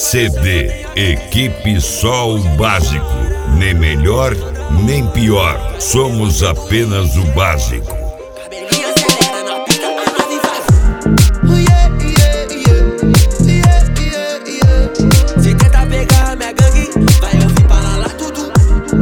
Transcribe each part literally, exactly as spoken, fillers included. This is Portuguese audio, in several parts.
C D Equipe Só o Básico. Nem melhor, nem pior. Somos apenas o básico. Se tentar pegar minha gangue, vai ouvir para lá tudo.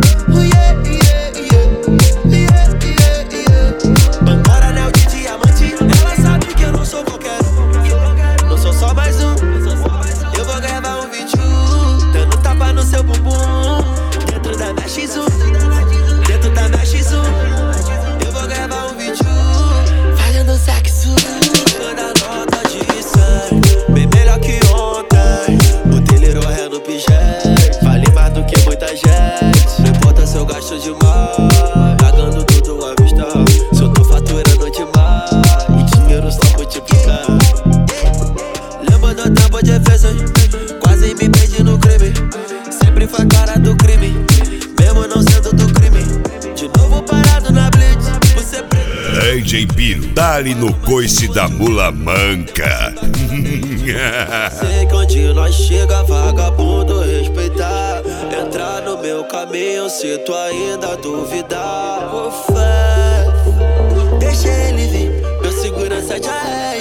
Bancora, anel de diamante, ela sabe que eu não sou qualquer um. Não sou só mais um. Eu vou gravar um vídeo dando tapa no seu bumbum. Dentro da minha X um, dentro da minha X um. Eu vou gravar um vídeo fazendo sexo. Manda nota de sangue, bem melhor que ontem. Botelheiro é no pijete, vale mais do que muita gente. Não importa se eu gasto demais, pagando tudo à vista. Se eu tô faturando demais, o dinheiro só multiplica. Lembro do tempo de defesa, quase me perdi no crime. Sempre foi a cara do crime, mesmo não sendo do crime. De novo parado na blitz, você preto. D J Biro, dá-lhe no coice da mula manca. Sei que onde nós chega, vagabundo respeitar. Entrar no meu caminho, se tu ainda duvidar. Ô fé, deixa ele vir, meu segurança já é